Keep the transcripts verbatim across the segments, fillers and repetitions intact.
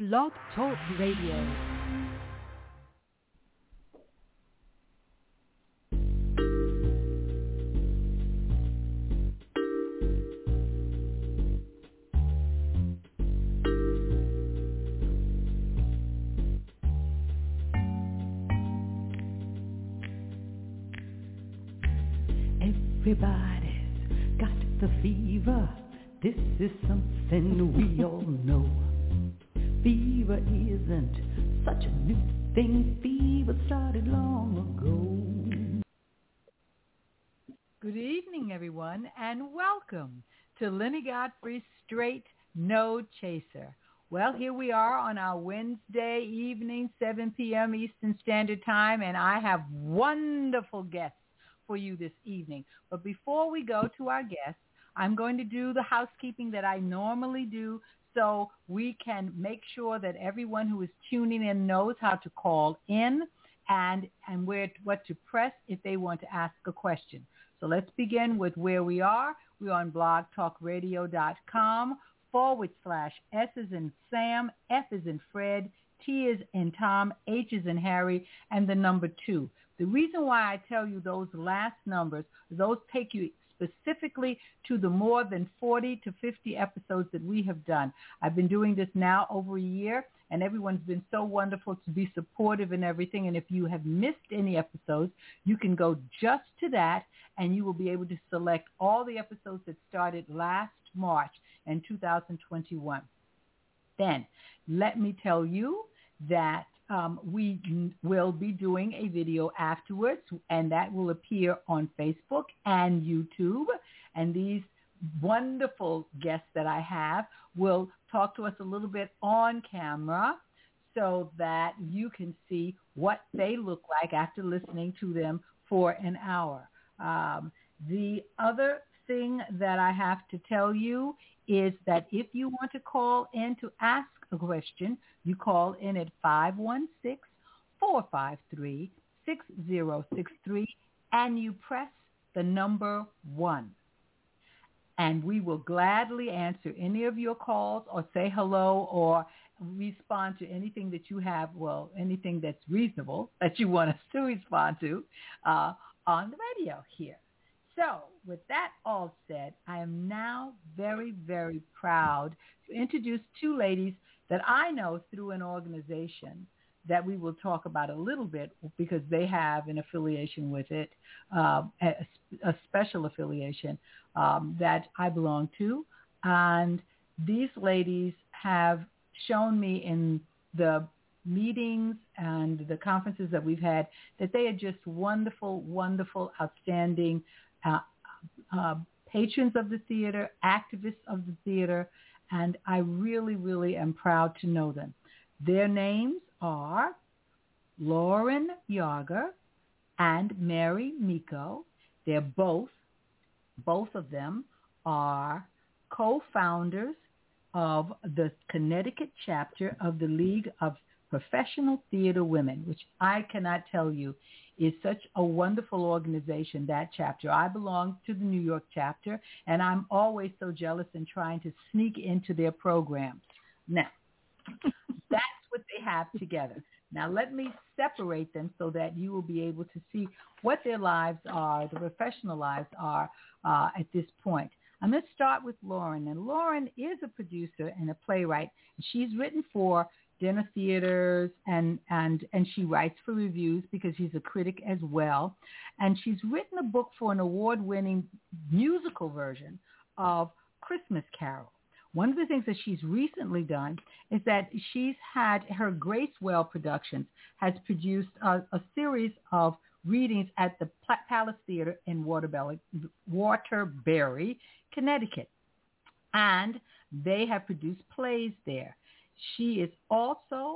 Blog Talk Radio. Everybody's got the fever. This is something we all know. Fever isn't such a new thing. Fever started long ago. Good evening, everyone, and welcome to Lenny Godfrey's Straight No Chaser. Well, here we are on our Wednesday evening, seven p.m. Eastern Standard Time, and I have wonderful guests for you this evening. But before we go to our guests, I'm going to do the housekeeping that I normally do so we can make sure that everyone who is tuning in knows how to call in and, and where what to press if they want to ask a question. So let's begin with where we are. We're on blogtalkradio.com forward slash S is in Sam, F is in Fred, T is in Tom, H is in Harry, and the number two. The reason why I tell you those last numbers, those take you specifically to the more than forty to fifty episodes that we have done. I've been doing this now over a year, and everyone's been so wonderful to be supportive and everything. And if you have missed any episodes, you can go just to that, and you will be able to select all the episodes that started last March in two thousand twenty-one. Then let me tell you that Um, we will be doing a video afterwards, and that will appear on Facebook and YouTube. And these wonderful guests that I have will talk to us a little bit on camera so that you can see what they look like after listening to them for an hour. Um, the other thing that I have to tell you is that if you want to call in to ask a question, you call in at five one six, four five three, six zero six three and you press the number one. And we will gladly answer any of your calls or say hello or respond to anything that you have, well, anything that's reasonable that you want us to respond to uh, on the radio here. So with that all said, I am now very, very proud to introduce two ladies that I know through an organization that we will talk about a little bit because they have an affiliation with it, uh, a, a special affiliation um, that I belong to. And these ladies have shown me in the meetings and the conferences that we've had that they are just wonderful, wonderful, outstanding uh, uh, patrons of the theater, activists of the theater, and I really, really am proud to know them. Their names are Lauren Yager and Mary Miko. They're both, both of them are co-founders of the Connecticut chapter of the League of Professional Theater Women, which I cannot tell you is such a wonderful organization, that chapter. I belong to the New York chapter, and I'm always so jealous and trying to sneak into their programs. Now, that's what they have together. Now, let me separate them so that you will be able to see what their lives are, the professional lives are uh, at this point. I'm going to start with Lauren, and Lauren is a producer and a playwright. She's written for dinner theaters, and, and, and she writes for reviews because she's a critic as well. And she's written a book for an award-winning musical version of Christmas Carol. One of the things that she's recently done is that she's had her Gracewell Productions has produced a, a series of readings at the Palace Theater in Waterbury, Waterbury, Connecticut. And they have produced plays there. She is also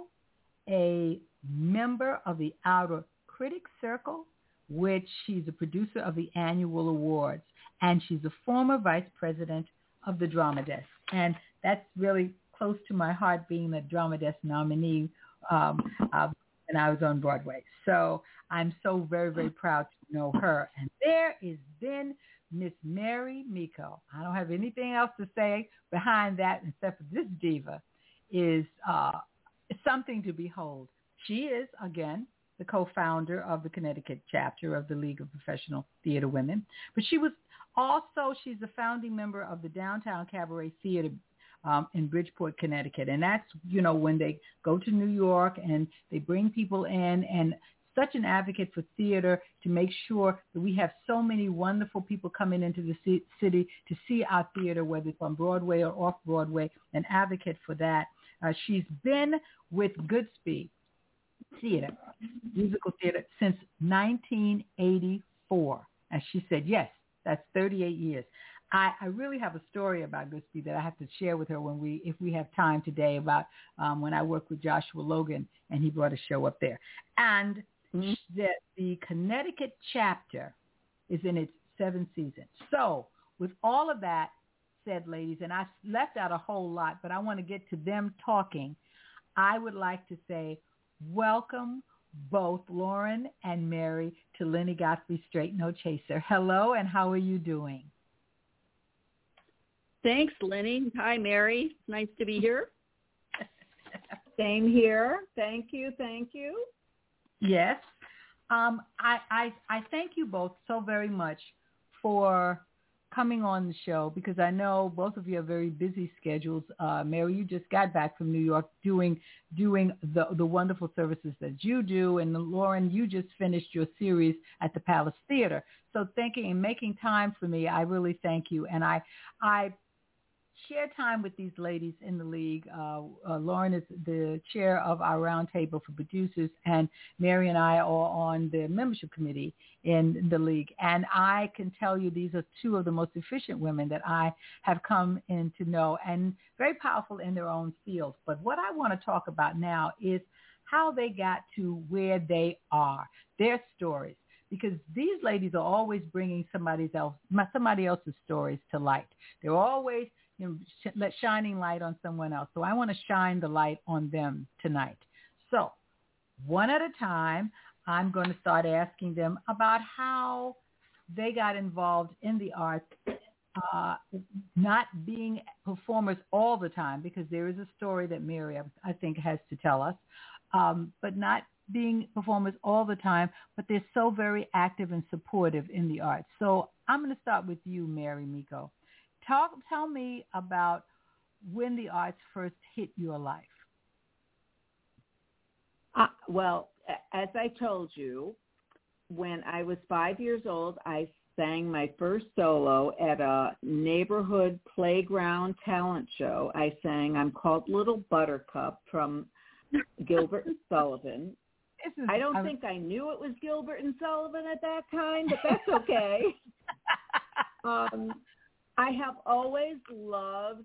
a member of the Outer Critics Circle, which she's a producer of the annual awards, and she's a former vice president of the Drama Desk. And that's really close to my heart, being the Drama Desk nominee um, uh, when I was on Broadway. So I'm so very, very proud to know her. And there is then Miss Mary Miko. I don't have anything else to say behind that except for this diva is uh, something to behold. She is, again, the co-founder of the Connecticut chapter of the League of Professional Theater Women. But she was also, she's the founding member of the Downtown Cabaret Theater um, in Bridgeport, Connecticut. And that's, you know, when they go to New York and they bring people in, and such an advocate for theater to make sure that we have so many wonderful people coming into the c- city to see our theater, whether it's on Broadway or off Broadway, an advocate for that. Uh, she's been with Goodspeed Theater, musical theater, since nineteen eighty-four. And she said, yes, that's thirty-eight years. I, I really have a story about Goodspeed that I have to share with her when we, if we have time today, about um, when I worked with Joshua Logan and he brought a show up there. And mm-hmm. the, the Connecticut chapter is in its seventh season. So with all of that said, ladies, and I left out a whole lot, but I want to get to them talking, I would like to say welcome both Lauren and Mary to Lenny Godfrey Straight No Chaser. Hello, and how are you doing? Thanks, Lenny. Hi, Mary. Nice to be here. Same here. Thank you. Thank you. Yes. Um, I, I, I thank you both so very much for coming on the show, because I know both of you have very busy schedules. Uh, Mary, you just got back from New York doing doing the the wonderful services that you do, and Lauren, you just finished your series at the Palace Theater. So thinking and making time for me, I really thank you. And I I share time with these ladies in the league. Uh, uh, Lauren is the chair of our roundtable for producers, and Mary and I are on the membership committee in the league. And I can tell you these are two of the most efficient women that I have come in to know, and very powerful in their own fields. But what I want to talk about now is how they got to where they are, their stories. Because these ladies are always bringing somebody else, somebody else's stories to light. They're always, you know, sh- shining light on someone else. So I want to shine the light on them tonight. So one at a time, I'm going to start asking them about how they got involved in the arts, uh, not being performers all the time, because there is a story that Miriam, I think, has to tell us, um, but not being performers all the time, but they're so very active and supportive in the arts. So I'm going to start with you, Mary Miko. Talk, tell me about when the arts first hit your life. Uh, well, as I told you, when I was five years old, I sang my first solo at a neighborhood playground talent show. I sang I'm Called Little Buttercup from Gilbert and Sullivan. Is, I don't I'm, think I knew it was Gilbert and Sullivan at that time, but that's okay. um, I have always loved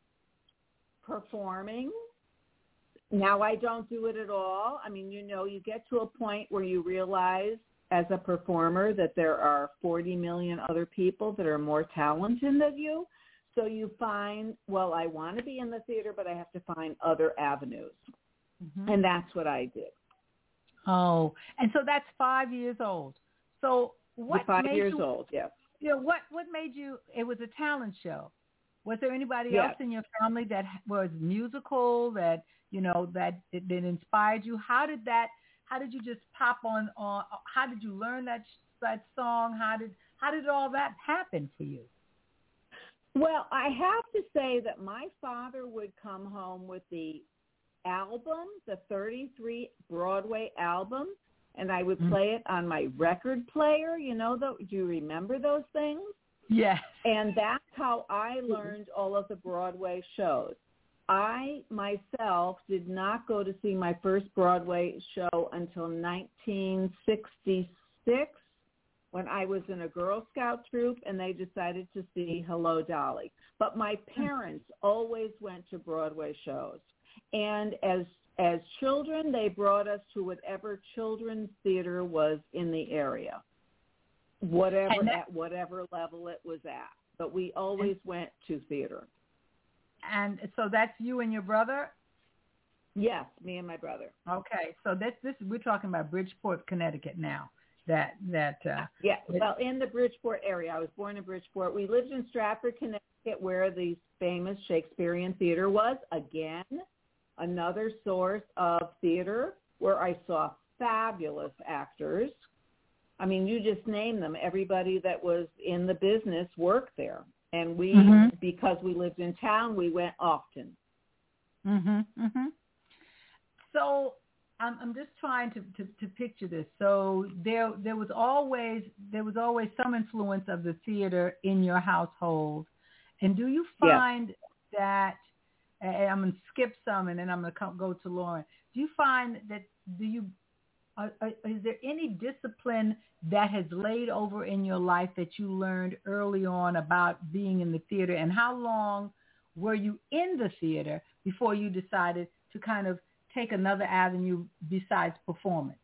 performing. Now I don't do it at all. I mean, you know, you get to a point where you realize as a performer that there are forty million other people that are more talented than you. So you find, well, I want to be in the theater, but I have to find other avenues. Mm-hmm. And that's what I did. Oh, and so that's five years old. So what five made years you, old, yes. You know, what, what made you, it was a talent show. Was there anybody yes. else in your family that was musical, that, you know, that, that inspired you? How did that, how did you just pop on, on how did you learn that, that song? How did, how did all that happen for you? Well, I have to say that my father would come home with the album, the thirty-three Broadway album, and I would play it on my record player. You know, the, do you remember those things? Yes. And that's how I learned all of the Broadway shows. I myself did not go to see my first Broadway show until nineteen sixty-six, when I was in a Girl Scout troop and they decided to see Hello, Dolly. But my parents always went to Broadway shows. And as as children, they brought us to whatever children's theater was in the area, whatever that, at whatever level it was at. But we always and, went to theater. And so that's you and your brother? Yes, me and my brother. Okay, so this this we're talking about Bridgeport, Connecticut now. That that uh, yeah. Well, in the Bridgeport area, I was born in Bridgeport. We lived in Stratford, Connecticut, where the famous Shakespearean Theater was again. another source of theater where I saw fabulous actors. I mean, you just name them. Everybody that was in the business worked there. And we, mm-hmm. because we lived in town, we went often. Mm-hmm, mm-hmm. So I'm, I'm just trying to, to, to picture this. So there there was always there was always some influence of the theater in your household. And do you find yeah. that, and I'm going to skip some and then I'm going to go to Lauren. Do you find that, do you, uh, is there any discipline that has laid over in your life that you learned early on about being in the theater? And how long were you in the theater before you decided to kind of take another avenue besides performance?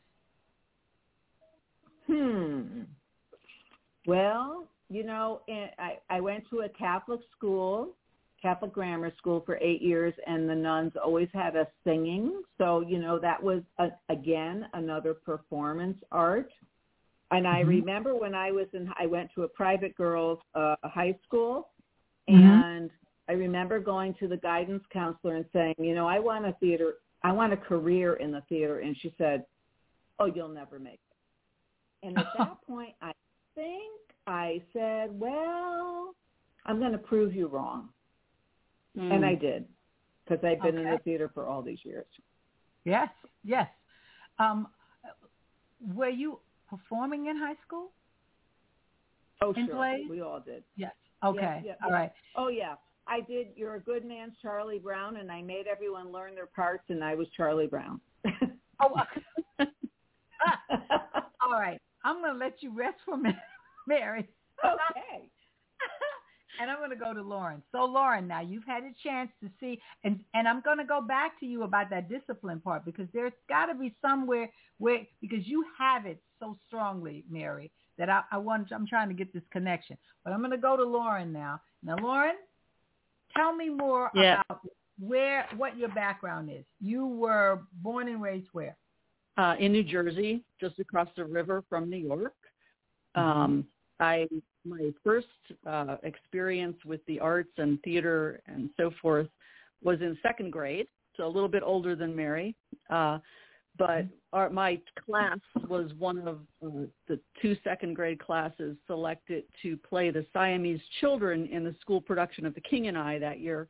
Hmm. Well, you know, I, I went to a Catholic school, Catholic grammar school for eight years, and the nuns always had us singing. So, you know, that was, a, again, another performance art. And I mm-hmm. remember when I was in, I went to a private girls' uh, high school, mm-hmm. and I remember going to the guidance counselor and saying, you know, I want a theater, I want a career in the theater. And she said, oh, you'll never make it. And at that point, I think I said, well, I'm going to prove you wrong. Mm. And I did, because I've been okay. in the theater for all these years. Yes, yes. Um, were you performing in high school? Oh, in sure. Plays? We all did. Yes. Okay. Yes, yes, all yes. right. Oh, yeah. I did You're a Good Man's Charlie Brown, and I made everyone learn their parts, and I was Charlie Brown. Oh, all right. I'm going to let you rest for a minute, Mary. Okay. And I'm going to go to Lauren. So, Lauren, now you've had a chance to see, and, and I'm going to go back to you about that discipline part, because there's got to be somewhere where, because you have it so strongly, Mary, that I, I want, I'm trying to get this connection. But I'm going to go to Lauren now. Now, Lauren, tell me more yeah. about where, what your background is. You were born and raised where? Uh, in New Jersey, just across the river from New York. Um, I my first uh, experience with the arts and theater and so forth was in second grade, so a little bit older than Mary. Uh, but our, my class was one of uh, the two second grade classes selected to play the Siamese children in the school production of The King and I that year.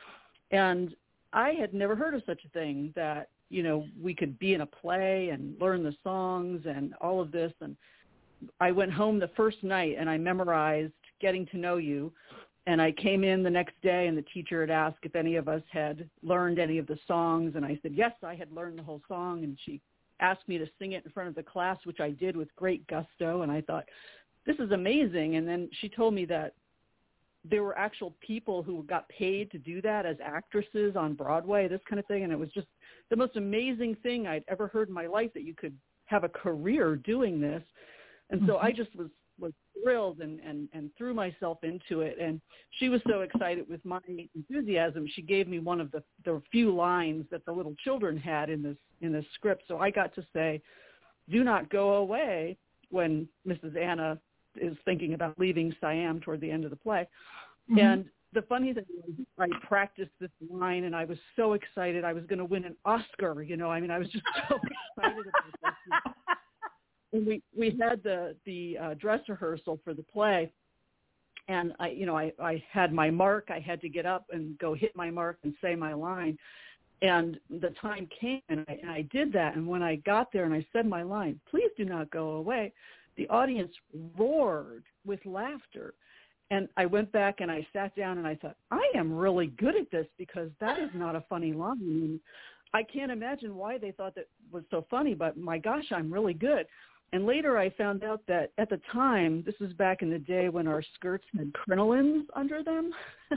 And I had never heard of such a thing, that, you know, we could be in a play and learn the songs and all of this. And I went home the first night and I memorized Getting to Know You. And I came in the next day and the teacher had asked if any of us had learned any of the songs. And I said, yes, I had learned the whole song. And she asked me to sing it in front of the class, which I did with great gusto. And I thought, this is amazing. And then she told me that there were actual people who got paid to do that as actresses on Broadway, this kind of thing. And it was just the most amazing thing I'd ever heard in my life, that you could have a career doing this. And so I just was, was thrilled and, and, and threw myself into it. And she was so excited with my enthusiasm, she gave me one of the, the few lines that the little children had in this, in this script. So I got to say, do not go away, when Missus Anna is thinking about leaving Siam toward the end of the play. Mm-hmm. And the funny thing was, I practiced this line and I was so excited. I was going to win an Oscar, you know, I mean, I was just so excited about this. And we, we had the, the uh, dress rehearsal for the play. And I, you know, I, I had my mark. I had to get up and go hit my mark and say my line. And the time came and I, and I did that. And when I got there and I said my line, please do not go away, the audience roared with laughter. And I went back and I sat down and I thought, I am really good at this, because that is not a funny line. And I can't imagine why they thought that was so funny, but my gosh, I'm really good. And later I found out that at the time, this was back in the day when our skirts had crinolines under them,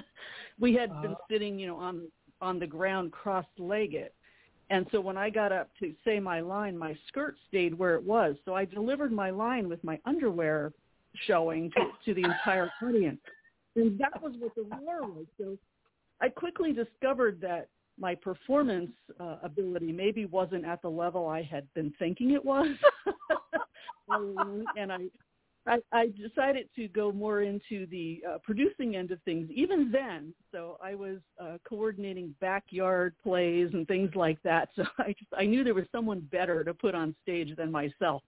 we had oh. been sitting, you know, on on the ground cross-legged. And so when I got up to say my line, my skirt stayed where it was. So I delivered my line with my underwear showing to, to the entire audience. And that was what the roar was. So I quickly discovered that my performance uh, ability maybe wasn't at the level I had been thinking it was. And I I, I decided to go more into the uh, producing end of things even then. So I was uh, coordinating backyard plays and things like that. So I just I knew there was someone better to put on stage than myself.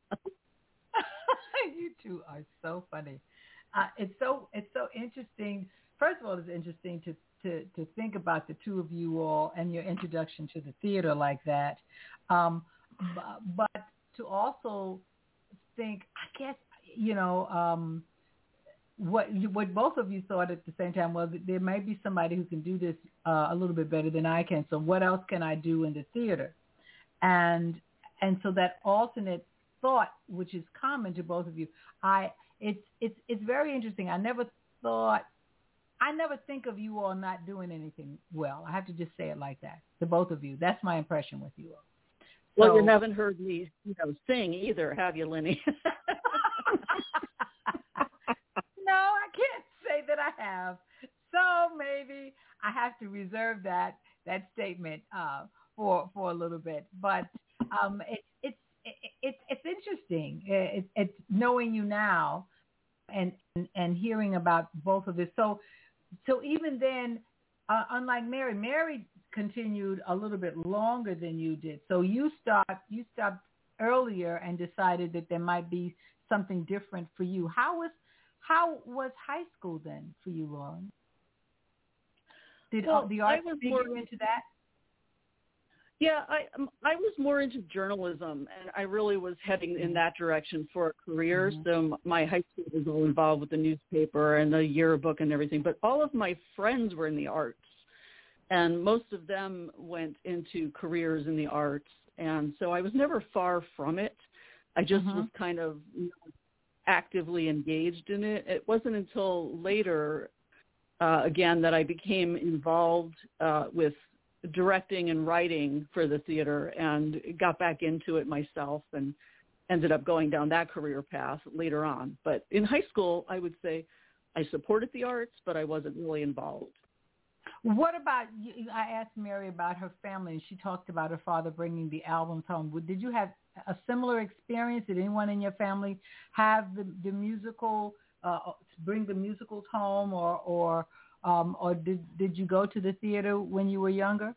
You two are so funny. Uh, it's so it's so interesting. First of all, it's interesting to, to, to think about the two of you all and your introduction to the theater like that. Um, but, but to also think, I guess, you know, um, what what both of you thought at the same time, well, there may be somebody who can do this uh, a little bit better than I can. So what else can I do in the theater? And and so that alternate thought, which is common to both of you, I it's it's it's very interesting. I never thought, I never think of you all not doing anything well. I have to just say it like that, the both of you. That's my impression with you all. Well, So, you haven't heard me, you know, sing either, have you, Lenny? No, I can't say that I have. So maybe I have to reserve that that statement uh, for for a little bit. But um, it, it's it, it's it's interesting. It, it's knowing you now and, and and hearing about both of this. So so even then, uh, unlike Mary, Mary continued a little bit longer than you did. So you stopped you stopped earlier and decided that there might be something different for you. How was how was high school then for you, Lauren? Did well, the art I was figure more into that? Yeah, I um, I was more into journalism, and I really was heading in that direction for a career. Mm-hmm. So m- my high school was all involved with the newspaper and the yearbook and everything. But all of my friends were in the arts, and most of them went into careers in the arts. And so I was never far from it. I just Mm-hmm. was kind of you know, actively engaged in it. It wasn't until later, uh, again, that I became involved uh, with directing and writing for the theater and got back into it myself and ended up going down that career path later on. But in high school, I would say I supported the arts, but I wasn't really involved. What about, I asked Mary about her family, and she talked about her father bringing the albums home. Did you have a similar experience? Did anyone in your family have the, the musical, uh, bring the musicals home, or or um, or did, did you go to the theater when you were younger?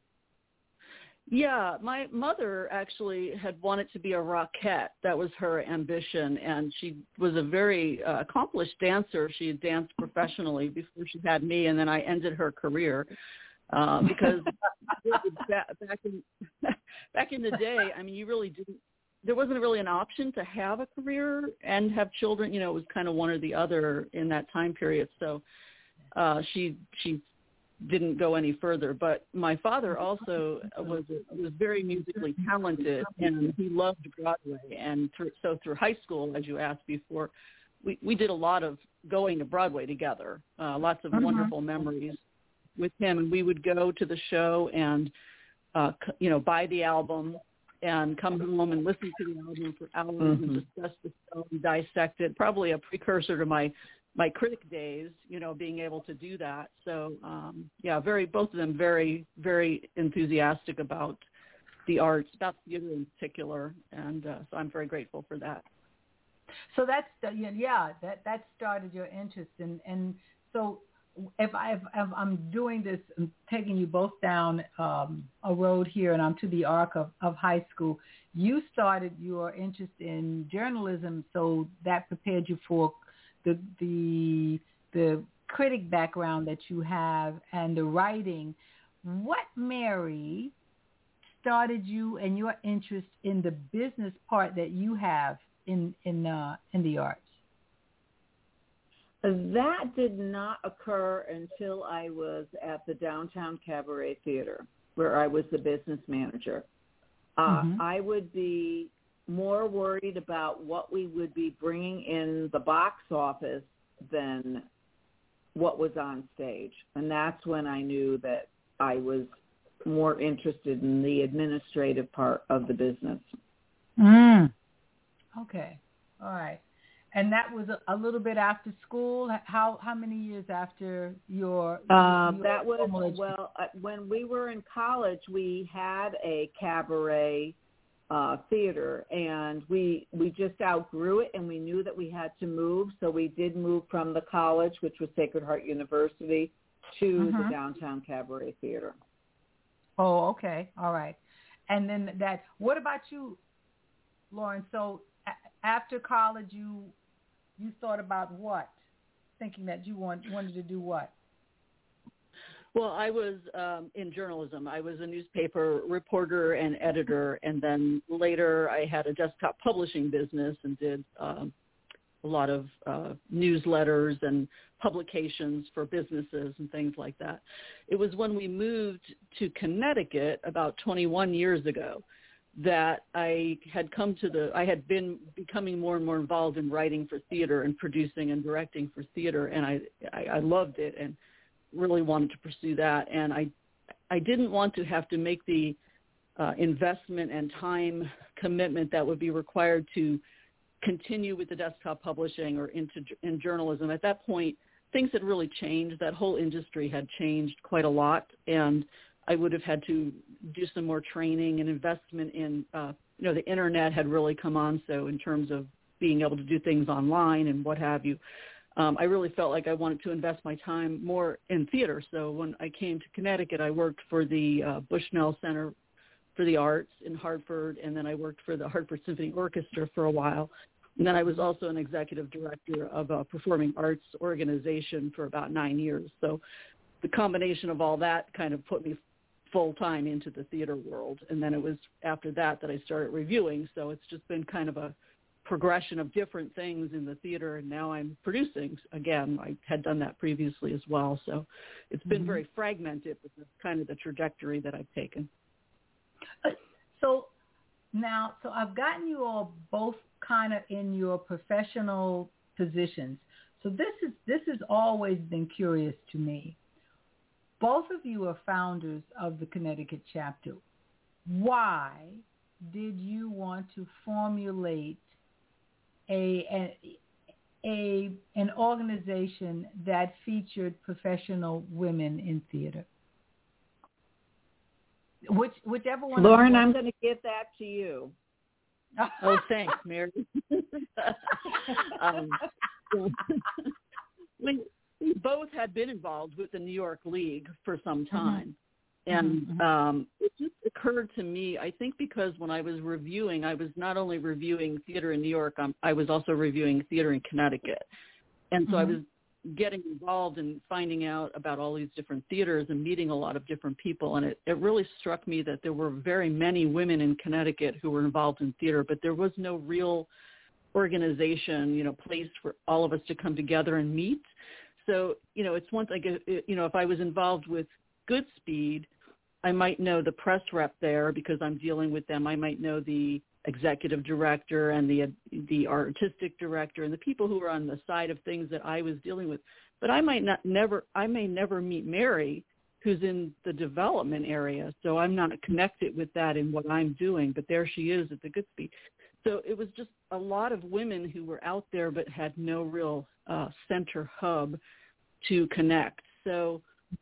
Yeah, my mother actually had wanted to be a rockette. That was her ambition, and she was a very uh, accomplished dancer. She had danced professionally before she had me, and then I ended her career uh, because back in back in the day, I mean, you really didn't. There wasn't really an option to have a career and have children. You know, it was kind of one or the other in that time period. So uh, she she. didn't go any further, but my father also was was very musically talented, and he loved Broadway. And through, so through high school, as you asked before, we, we did a lot of going to Broadway together, uh, lots of mm-hmm. wonderful memories with him. And we would go to the show and, uh, you know, buy the album and come home and listen to the album for hours mm-hmm. and discuss the show and dissect it, probably a precursor to my my critic days, you know, being able to do that. So, um, yeah, very, both of them very, very enthusiastic about the arts, about theater in particular. And uh, so I'm very grateful for that. So that's, yeah, that, that started your interest. And, and so if, I, if, if I'm doing this, I'm taking you both down um, a road here, and I'm to the arc of, of high school, you started your interest in journalism, so that prepared you for the the the critic background that you have and the writing. What, Mary, started you and your interest in the business part that you have in in uh, in the arts? That did not occur until I was at the Downtown Cabaret Theater, where I was the business manager. Uh, mm-hmm. I would be more worried about what we would be bringing in the box office than what was on stage. And that's when I knew that I was more interested in the administrative part of the business. Mm. Okay. All right. And that was a, a little bit after school? How how many years after your, uh, your that was, well, uh, when we were in college, we had a cabaret uh, theater, and we we just outgrew it, and we knew that we had to move, so we did move from the college, which was Sacred Heart University, to mm-hmm. the Downtown Cabaret Theater. Oh, okay, all right. And then that. What about you, Lauren? So a- after college, you you thought about what? Thinking that you want, wanted to do what? Well, I was um, in journalism. I was a newspaper reporter and editor, and then later I had a desktop publishing business and did um, a lot of uh, newsletters and publications for businesses and things like that. It was when we moved to Connecticut about twenty-one years ago that I had come to the, I had been becoming more and more involved in writing for theater and producing and directing for theater, and I, I, I loved it and really wanted to pursue that. And I, I didn't want to have to make the uh, investment and time commitment that would be required to continue with the desktop publishing or into in journalism. At that point, things had really changed. That whole industry had changed quite a lot, and I would have had to do some more training and investment in, uh, you know, the internet had really come on. So in terms of being able to do things online and what have you, um, I really felt like I wanted to invest my time more in theater. So when I came to Connecticut, I worked for the uh, Bushnell Center for the Arts in Hartford, and then I worked for the Hartford Symphony Orchestra for a while. And then I was also an executive director of a performing arts organization for about nine years. So the combination of all that kind of put me full-time into the theater world. And then it was after that that I started reviewing. So it's just been kind of a progression of different things in the theater, and now I'm producing again. I had done that previously as well. So it's been mm-hmm. very fragmented, but that's kind of the trajectory that I've taken. So now, so I've gotten you all both kind of in your professional positions. So this is this has always been curious to me. Both of you are founders of the Connecticut chapter. Why did you want to formulate a, a, a an organization that featured professional women in theater? Which, whichever one. Lauren, I'm going to give that to you. Oh, thanks, Mary. um, we, we both had been involved with the New York League for some time. Mm-hmm. And mm-hmm. um, it just occurred to me, I think because when I was reviewing, I was not only reviewing theater in New York, um, I was also reviewing theater in Connecticut. And so mm-hmm. I was getting involved in finding out about all these different theaters and meeting a lot of different people. And it, it really struck me that there were very many women in Connecticut who were involved in theater, but there was no real organization, you know, place for all of us to come together and meet. So, you know, it's one thing, you know, if I was involved with Goodspeed, I might know the press rep there because I'm dealing with them. I might know the executive director and the the artistic director and the people who are on the side of things that I was dealing with. But I might not never I may never meet Mary, who's in the development area. So I'm not connected with that in what I'm doing, but there she is at the Goodspeed. So it was just a lot of women who were out there but had no real uh, center hub to connect. So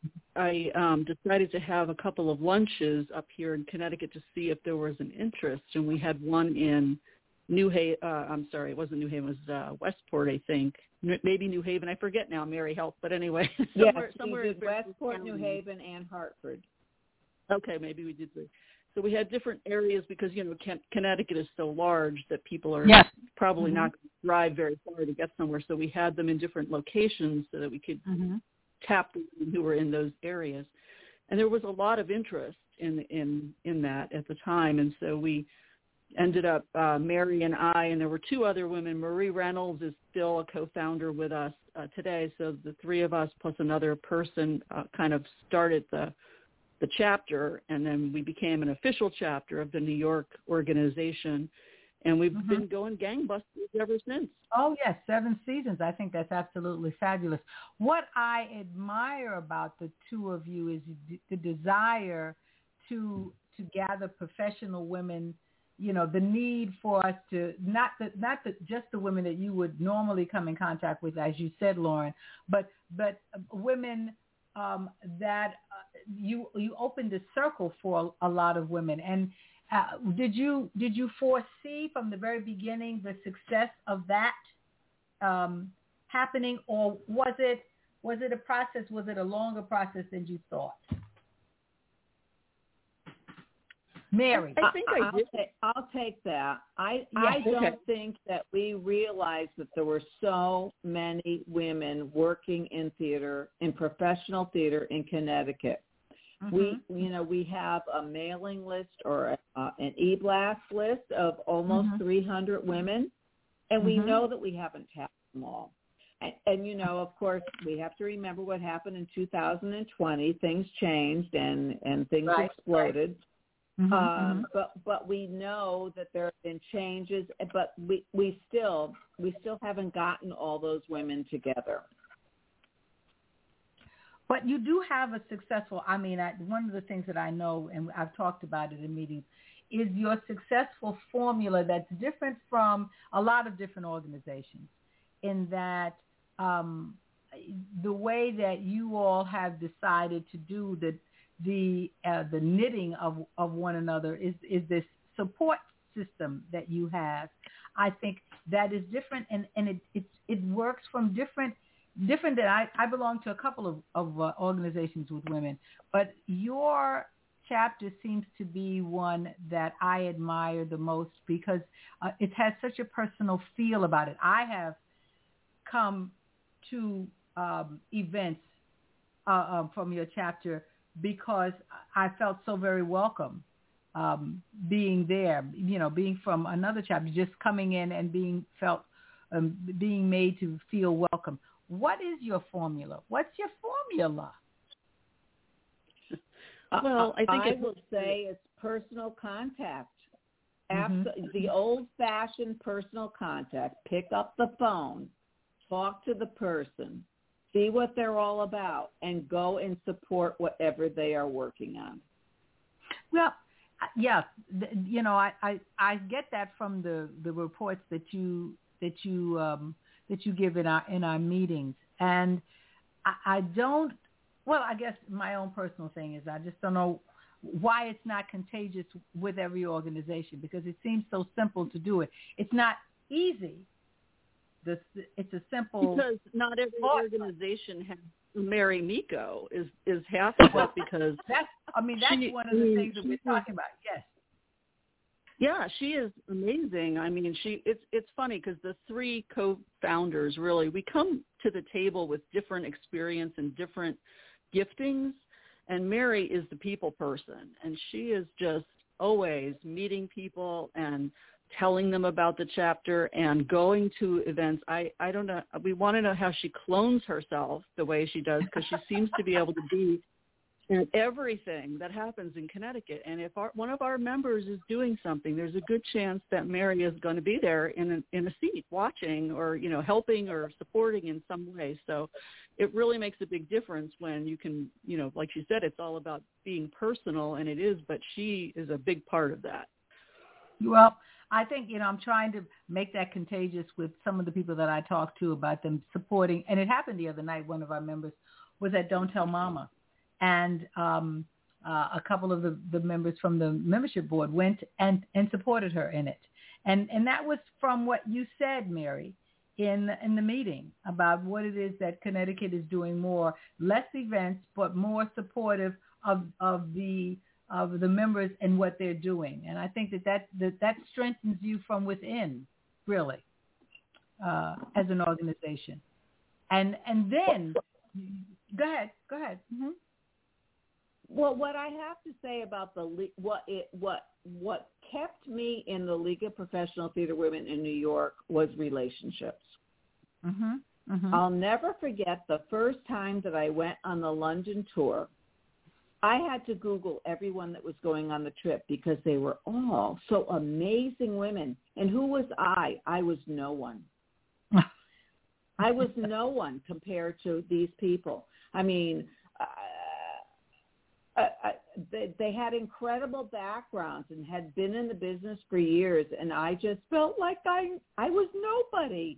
I um, decided to have a couple of lunches up here in Connecticut to see if there was an interest, and we had one in New Haven. Uh, I'm sorry, it wasn't New Haven; it was uh, Westport, I think. Maybe New Haven. I forget now. Mary, help. But anyway, somewhere, yes, somewhere we did Westport, New Haven, and Hartford. Okay, maybe we did three. So we had different areas because you know Connecticut is so large that people are yes. probably mm-hmm. not going to drive very far to get somewhere. So we had them in different locations so that we could. Mm-hmm. tap who were in those areas. And there was a lot of interest in in in that at the time. And so we ended up, uh, Mary and I, and there were two other women. Marie Reynolds is still a co-founder with us uh, today. So the three of us plus another person uh, kind of started the the chapter, and then we became an official chapter of the New York organization. And we've mm-hmm. been going gangbusters ever since. Oh, yes, seven seasons. I think that's absolutely fabulous. What I admire about the two of you is the desire to to gather professional women, you know, the need for us to, not the, not the, just the women that you would normally come in contact with, as you said, Lauren, but but women um, that uh, you you opened a circle for a, a lot of women. And uh, did you did you foresee from the very beginning the success of that um, happening, or was it was it a process? Was it a longer process than you thought? Mary, I think I I'll did. take, I'll take that. I Yes, I don't okay. think that we realized that there were so many women working in theater, in professional theater in Connecticut. mm-hmm. We, you know, we have a mailing list or a, uh, an e-blast list of almost Mhm. three hundred women, and we Mhm. know that we haven't tapped them all. And, and, you know, of course, we have to remember what happened in two thousand twenty. Things changed and, and things Right, exploded. Mhm, Um, mhm. but but we know that there have been changes, but we, we still we still haven't gotten all those women together. But you do have a successful, I mean, I, one of the things that I know, and I've talked about it in meetings, is your successful formula that's different from a lot of different organizations in that um, the way that you all have decided to do the the uh, the knitting of, of one another is, is this support system that you have. I think that is different, and, and it, it, it works from different different than I, I belong to a couple of, of uh, organizations with women, but your chapter seems to be one that I admire the most because uh, it has such a personal feel about it. I have come to um, events uh, uh, from your chapter because I felt so very welcome um, being there, you know, being from another chapter, just coming in and being felt, um, being made to feel welcome. What is your formula? What's your formula? Well, I think I it will say it's personal contact. Mhm. Absol- The old-fashioned personal contact. Pick up the phone, talk to the person, see what they're all about, and go and support whatever they are working on. Well, yeah, th- you know, I, I, I get that from the, the reports that you that you um, that you give in our in our meetings, and I, I don't. Well, I guess my own personal thing is I just don't know why it's not contagious with every organization because it seems so simple to do it. It's not easy. The, it's a simple Because not every thought. organization has Mary Miko is is half of it because that's I mean that's she, one of the I mean, things that we're she- talking about. Yes. Yeah, she is amazing. I mean, she it's it's funny because the three co-founders really we come to the table with different experience and different giftings, and Mary is the people person, and she is just always meeting people and telling them about the chapter and going to events. I, I don't know. We want to know how she clones herself the way she does because she seems to be able to be at everything that happens in Connecticut. And if our, one of our members is doing something, there's a good chance that Mary is going to be there in a, in a seat watching or, you know, helping or supporting in some way. So it really makes a big difference when you can, you know, like you said, it's all about being personal, and it is, but she is a big part of that. Well, I think, you know, I'm trying to make that contagious with some of the people that I talk to about them supporting. And it happened the other night. One of our members was at Don't Tell Mama. And um, uh, a couple of the, the members from the membership board went and, and supported her in it. And and that was from what you said, Mary, in, in the meeting about what it is that Connecticut is doing more, less events, but more supportive of, of the of the members and what they're doing. And I think that that, that, that strengthens you from within, really, uh, as an organization. And and then, go ahead, go ahead. Mm-hmm. Well, what I have to say about the what it what what kept me in the League of Professional Theater Women in New York was relationships. Mm-hmm. Mm-hmm. I'll never forget the first time that I went on the London tour. I had to Google everyone that was going on the trip because they were all so amazing women. And who was I? I was no one. I was no one compared to these people. I mean, uh, uh, uh, they, they had incredible backgrounds and had been in the business for years, and I just felt like I I was nobody.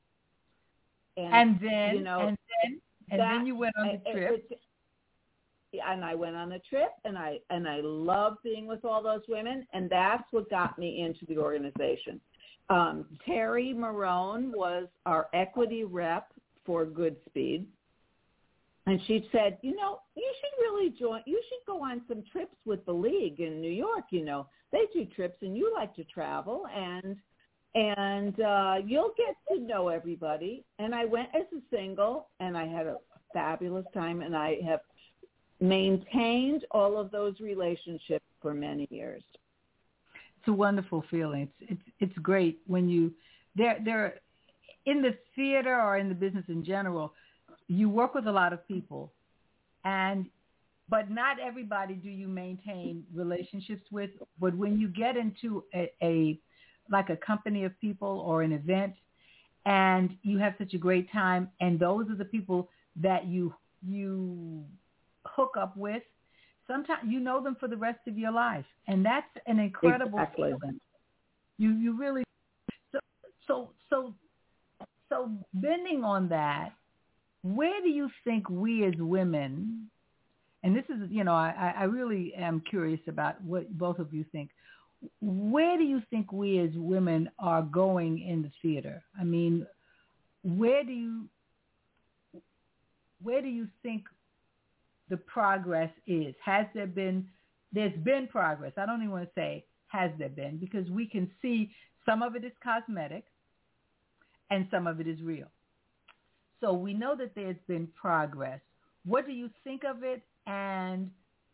And, and then, you know, and then, and that, then you went on the it, trip. It, and I went on a trip, and I and I loved being with all those women, and that's what got me into the organization. Um, Terry Marone was our equity rep for Goodspeed, and she said, you know, you should really join. You should go on some trips with the league in New York. You know, they do trips, and you like to travel, and and uh, you'll get to know everybody. And I went as a single, and I had a fabulous time, and I have maintained all of those relationships for many years. It's a wonderful feeling. It's it's it's great when you they're they're in the theater or in the business in general. You work with a lot of people, and but not everybody do you maintain relationships with. But when you get into a, a like a company of people or an event, and you have such a great time, and those are the people that you you hook up with, sometimes you know them for the rest of your life, and that's an incredible exactly. feeling. You you really so so so so bending on that. Where do you think we as women, and this is, you know, I, I really am curious about what both of you think. Where do you think we as women are going in the theater? I mean, where do you, where do you think the progress is? Has there been, there's been progress. I don't even want to say has there been, because we can see some of it is cosmetic and some of it is real. So we know that there's been progress. What do you think of it, and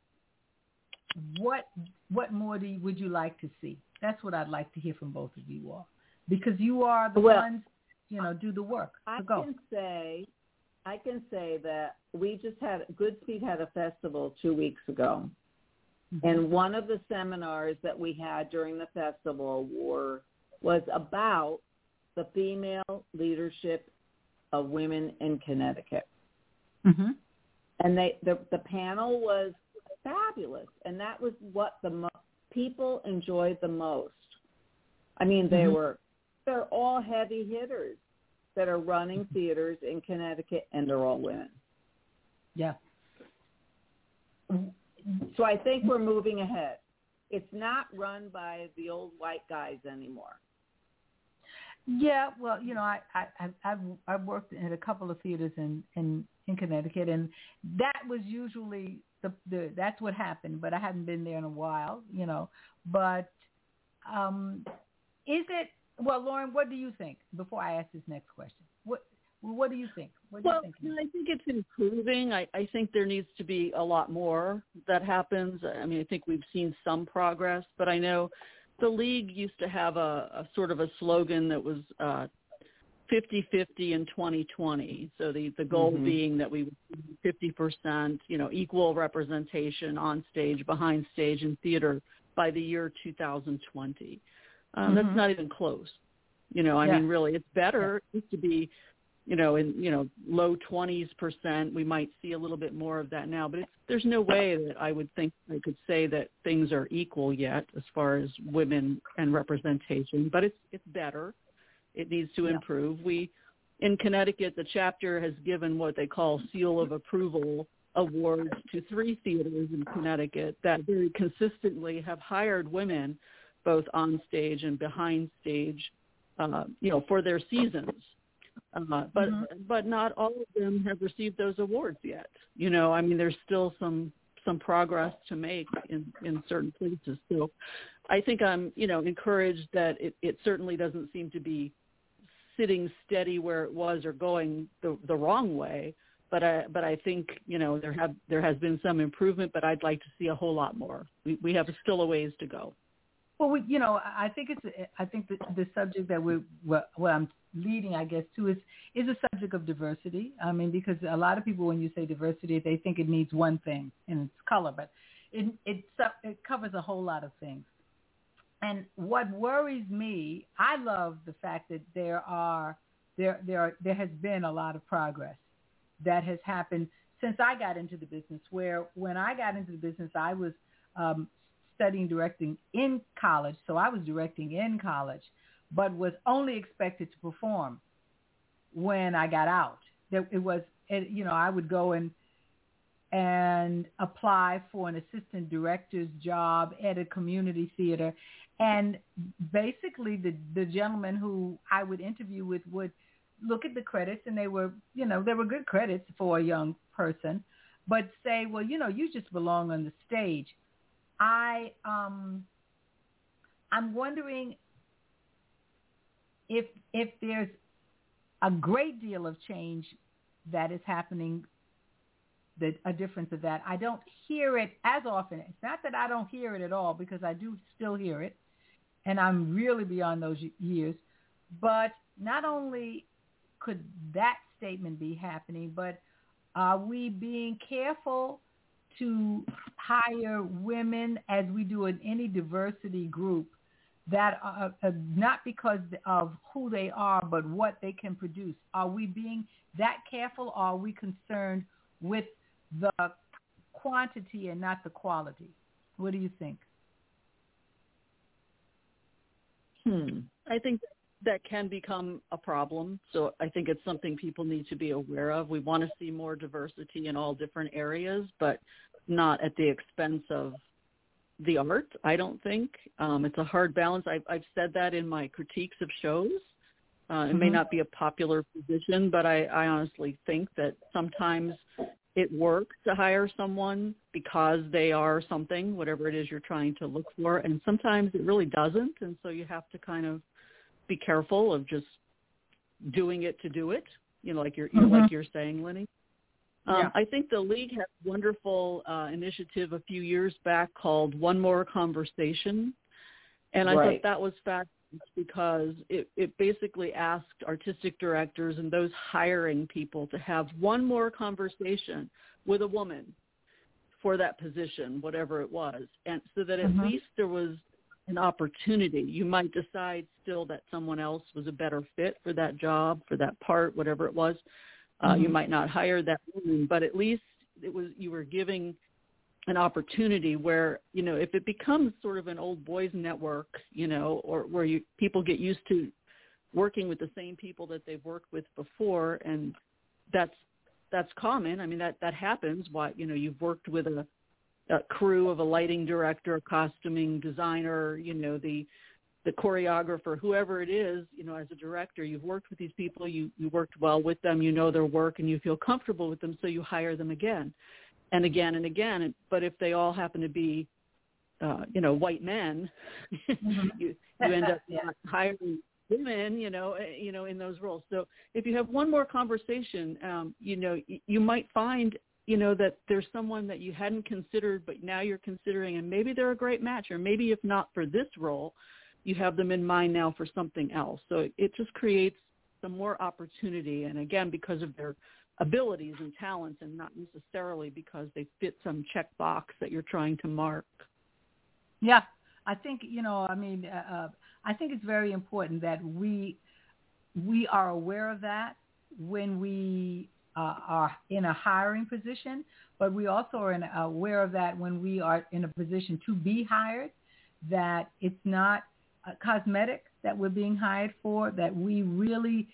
what what more do you, would you like to see? That's what I'd like to hear from both of you all, because you are the well, ones, you know, do the work. I so go. can say, I can say that we just had Goodspeed had a festival two weeks ago, mm-hmm. and one of the seminars that we had during the festival were was about the female leadership of women in Connecticut. Mm-hmm. And they the, the panel was fabulous, and that was what the mo- people enjoyed the most. I mean, they mm-hmm. were they're all heavy hitters that are running theaters in Connecticut, and they're all women. Yeah. So I think we're moving ahead. It's not run by the old white guys anymore. Yeah, well, you know, I, I, I've I've worked in a couple of theaters in, in, in Connecticut, and that was usually the, the that's what happened. But I hadn't been there in a while, you know. But um, is it well, Lauren? What do you think? Before I ask this next question, what what do you think? What do well, you think? I think it's improving. I, I think there needs to be a lot more that happens. I mean, I think we've seen some progress, but I know the league used to have a, a sort of a slogan that was uh, fifty-fifty in twenty twenty. So the, the goal mm-hmm. being that we would fifty percent, you know, equal representation on stage, behind stage, and theater by the year two thousand twenty. Um, mm-hmm. That's not even close. You know, I yeah. mean, really, it's better. Yeah. It used to be, you know, in, you know, low twenties percent. We might see a little bit more of that now, but it's, there's no way that I would think I could say that things are equal yet as far as women and representation, but it's, it's better. It needs to yeah. improve. We, in Connecticut, the chapter has given what they call seal of approval awards to three theaters in Connecticut that very consistently have hired women both on stage and behind stage, uh, you know, for their seasons. Uh, but mm-hmm. but not all of them have received those awards yet. You know, I mean, there's still some some progress to make in, in certain places. So I think I'm, you know, encouraged that it, it certainly doesn't seem to be sitting steady where it was or going the, the wrong way. But I but I think, you know, there have there has been some improvement, but I'd like to see a whole lot more. We we have still a ways to go. Well, we, you know, I think it's I think the, the subject that we're what, what I'm leading, I guess, to is is a subject of diversity. I mean, because a lot of people, when you say diversity, they think it means one thing, and it's color, but it it it covers a whole lot of things. And what worries me, I love the fact that there are there there are, there has been a lot of progress that has happened since I got into the business. Where when I got into the business, I was um, studying directing in college, so I was directing in college, but was only expected to perform when I got out. That it was, it, you know, I would go and and apply for an assistant director's job at a community theater. And basically the, the gentleman who I would interview with would look at the credits, and they were, you know, they were good credits for a young person, but say, well, you know, you just belong on the stage. I, um, I'm wondering if if there's a great deal of change that is happening, that a difference of that. I don't hear it as often. It's not that I don't hear it at all, because I do still hear it, and I'm really beyond those years. But not only could that statement be happening, but are we being careful to hire women, as we do in any diversity group, that are uh, not because of who they are, but what they can produce? Are we being that careful, or are we concerned with the quantity and not the quality? What do you think? Hmm. I think that can become a problem. So I think it's something people need to be aware of. We want to see more diversity in all different areas, but not at the expense of the art, I don't think. Um, it's a hard balance. I've, I've said that in my critiques of shows. Uh, it mm-hmm. may not be a popular position, but I, I honestly think that sometimes it works to hire someone because they are something, whatever it is you're trying to look for, and sometimes it really doesn't, and so you have to kind of be careful of just doing it to do it, you know, like you're, mm-hmm. like you're saying, Lenny. Um, yeah. I think the league had a wonderful uh, initiative a few years back called One More Conversation, and I right. thought that was fascinating because it, it basically asked artistic directors and those hiring people to have one more conversation with a woman for that position, whatever it was, and so that at mm-hmm. least there was an opportunity. You might decide still that someone else was a better fit for that job, for that part, whatever it was. Uh, mm-hmm. You might not hire that woman, but at least it was, you were giving an opportunity where, you know, if it becomes sort of an old boys network, you know, or where you people get used to working with the same people that they've worked with before, and that's that's common. I mean, that that happens. Why, you know, you've worked with a, a crew of a lighting director, a costuming designer, you know, the the choreographer, whoever it is, you know, as a director, you've worked with these people, you, you worked well with them, you know their work, and you feel comfortable with them, so you hire them again and again and again. But if they all happen to be, uh, you know, white men, mm-hmm. you, you end up yeah. hiring women, you know, you know, in those roles. So if you have one more conversation, um, you know, you might find, you know, that there's someone that you hadn't considered, but now you're considering, and maybe they're a great match, or maybe if not for this role, you have them in mind now for something else. So it just creates some more opportunity, and again, because of their abilities and talents, and not necessarily because they fit some checkbox that you're trying to mark. Yeah, I think, you know, I mean, uh, I think it's very important that we we are aware of that when we uh, are in a hiring position, but we also are in, aware of that when we are in a position to be hired, that it's not uh, cosmetic that we're being hired for, that we really,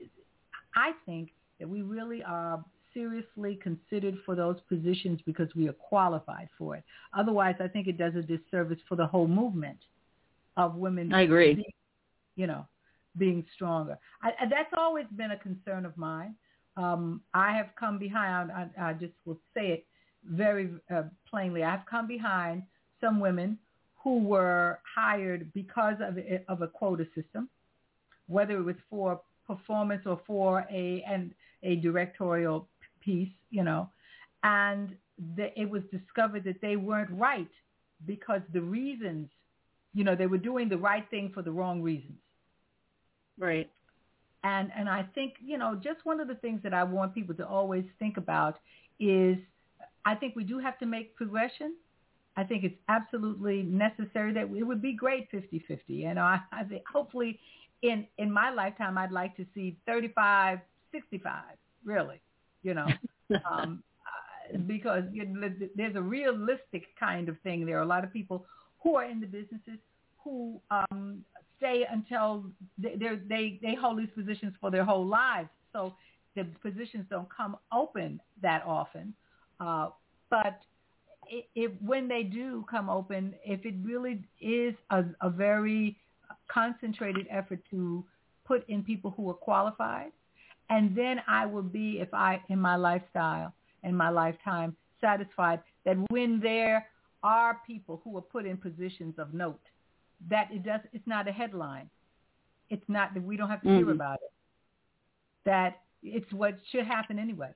I think that we really are seriously considered for those positions because we are qualified for it. Otherwise, I think it does a disservice for the whole movement of women. I agree. Being, you know, being stronger. I, that's always been a concern of mine. Um, I have come behind, I, I just will say it very uh, plainly, I've come behind some women who were hired because of, of a quota system, whether it was for performance or for a and a directorial piece, you know, and the, it was discovered that they weren't right because the reasons, you know, they were doing the right thing for the wrong reasons. Right. And and I think, you know, just one of the things that I want people to always think about is I think we do have to make progression. I think it's absolutely necessary that it would be great fifty-fifty. You know, I, I think hopefully in, in my lifetime, I'd like to see thirty-five, sixty-five, really, you know, um, because you know, there's a realistic kind of thing. There are a lot of people who are in the businesses who um, stay until they they they hold these positions for their whole lives. So the positions don't come open that often. Uh, but if, if when they do come open, if it really is a, a very concentrated effort to put in people who are qualified, and then I will be, if I, in my lifestyle, in my lifetime, satisfied that when there are people who are put in positions of note, that it does, it's not a headline. It's not that we don't have to mm-hmm. hear about it. That it's what should happen anyway.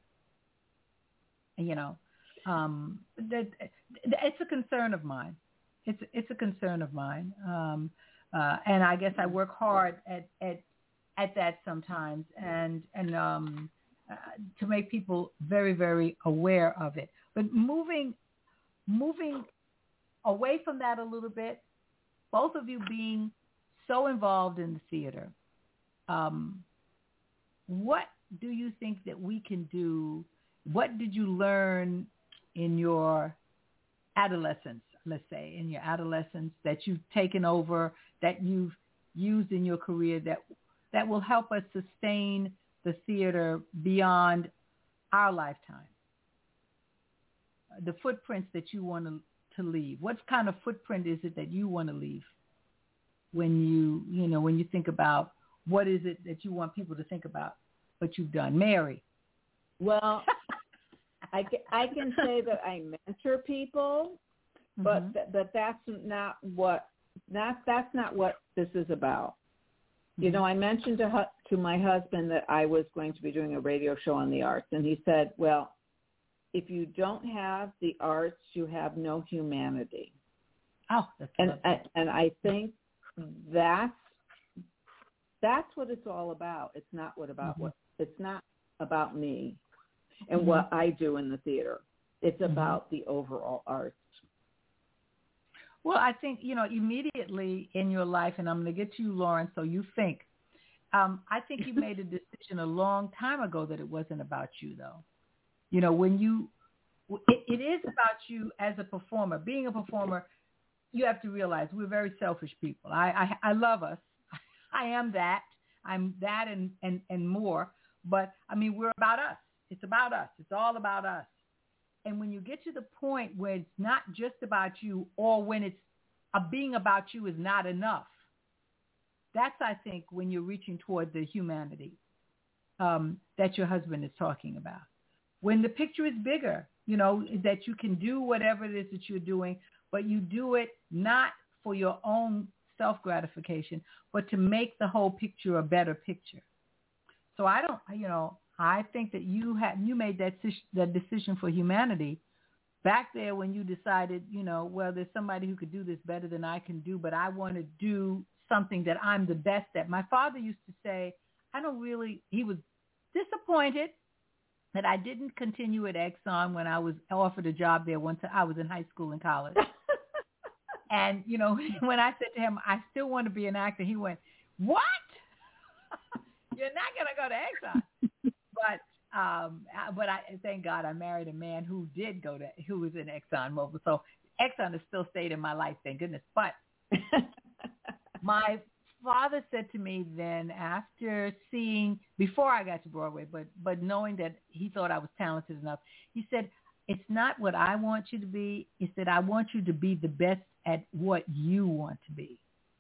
You know, um, that it's a concern of mine. It's it's a concern of mine, um, uh, and I guess I work hard at at, at that sometimes, and and um, uh, to make people very very aware of it. But moving moving away from that a little bit, both of you being so involved in the theater, um, what do you think that we can do? What did you learn in your adolescence, let's say, in your adolescence that you've taken over, that you've used in your career that that will help us sustain the theater beyond our lifetime? The footprints that you want to, to leave. What kind of footprint is it that you want to leave when you, you know, when you think about what is it that you want people to think about what you've done? Mary. Well, I can, I can say that I mentor people, but mm-hmm. th- but that's not what not that's not what this is about. Mm-hmm. You know, I mentioned to hu- to my husband that I was going to be doing a radio show on the arts, and he said, "Well, if you don't have the arts, you have no humanity." Oh, that's and I, and I think that's that's what it's all about. It's not what about mm-hmm. what it's not about me and mm-hmm. what I do in the theater. It's mm-hmm. about the overall arts. Well, I think, you know, immediately in your life, and I'm going to get to you, Lauren, so you think, um, I think you made a decision a long time ago that it wasn't about you, though. You know, when you, it, it is about you as a performer. Being a performer, you have to realize we're very selfish people. I, I, I love us. I am that. I'm that and, and, and more. But, I mean, we're about us. It's about us. It's all about us. And when you get to the point where it's not just about you, or when it's a being about you is not enough, that's, I think, when you're reaching toward the humanity um, that your husband is talking about. When the picture is bigger, you know, that you can do whatever it is that you're doing, but you do it not for your own self-gratification, but to make the whole picture a better picture. So I don't, you know, I think that you had you made that that decision for humanity back there when you decided, you know, well, there's somebody who could do this better than I can do, but I want to do something that I'm the best at. My father used to say, I don't really, he was disappointed that I didn't continue at Exxon when I was offered a job there once I was in high school and college. And, you know, when I said to him, I still want to be an actor, he went, what? You're not going to go to Exxon. But um, but I thank God I married a man who did go to, who was in Exxon Mobil. So Exxon has still stayed in my life, thank goodness. But my father said to me then, after seeing, before I got to Broadway, but but knowing that he thought I was talented enough, he said, it's not what I want you to be. It's that I want you to be the best at what you want to be.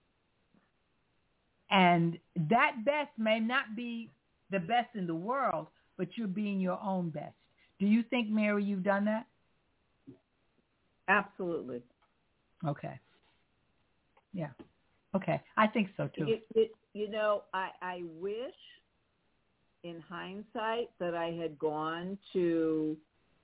And that best may not be the best in the world, but you're being your own best. Do you think, Mary, you've done that? Absolutely. Okay. Yeah. Okay. I think so, too. It, it, you know, I, I wish in hindsight that I had gone to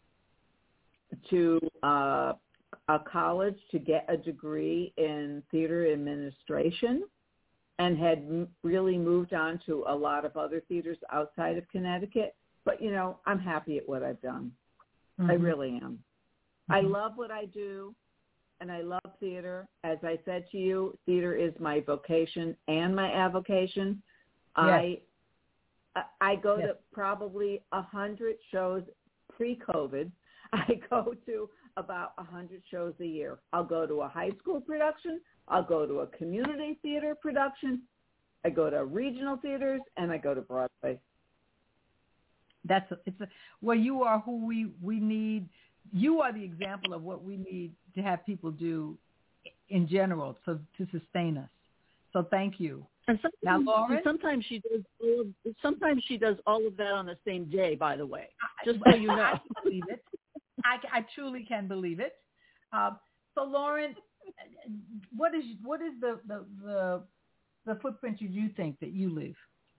to uh, a college to get a degree in theater administration and had m- really moved on to a lot of other theaters outside of Connecticut. But, you know, I'm happy at what I've done. Mm-hmm. I really am. Mm-hmm. I love what I do, and I love theater. As I said to you, theater is my vocation and my avocation. Yes. I I go yes. to probably one hundred shows pre-COVID. I go to about one hundred shows a year. I'll go to a high school production. I'll go to a community theater production. I go to regional theaters, and I go to Broadway. That's a, it's a, well, you are who we, we need you are the example of what we need to have people do in general to, to sustain us. So thank you. And sometimes, now, Lauren, and sometimes she does. All of, sometimes she does all of that on the same day. By the way, just so you know, I can believe it. I, I truly can believe it. Uh, so, Lauren, what is what is the, the the the footprint you do think that you leave?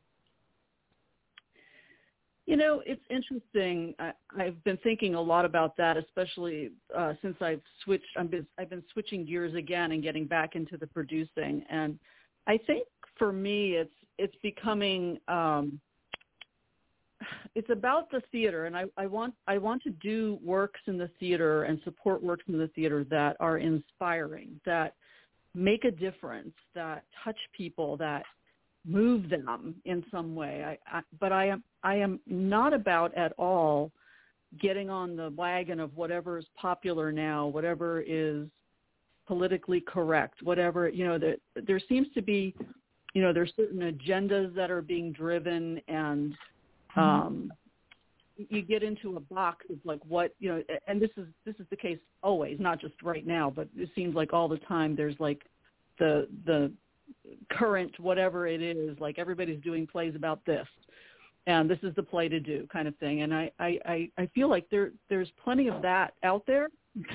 You know, it's interesting. I, I've been thinking a lot about that, especially uh, since I've switched. I've been, I've been switching gears again and getting back into the producing. And I think for me, it's it's becoming. Um, it's about the theater, and I, I want I want to do works in the theater and support works in the theater that are inspiring, that make a difference, that touch people, that move them in some way. I, I, but I am I am not about at all getting on the wagon of whatever is popular now, whatever is politically correct, whatever, you know, that there seems to be, you know, there's certain agendas that are being driven, and um, you get into a box of like what, you know, and this is this is the case always, not just right now, but it seems like all the time there's like the the current whatever it is, like everybody's doing plays about this, and this is the play to do kind of thing. And I, I, I feel like there there's plenty of that out there.